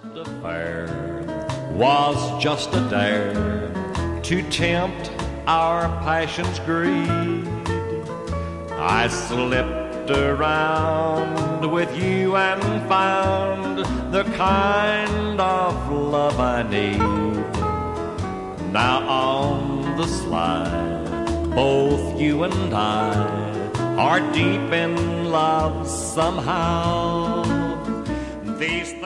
affair was just a dare to tempt our passion's greed. I slipped around with you and found the kind of love I need. Now on the slide, both you and I are deep in love somehow. These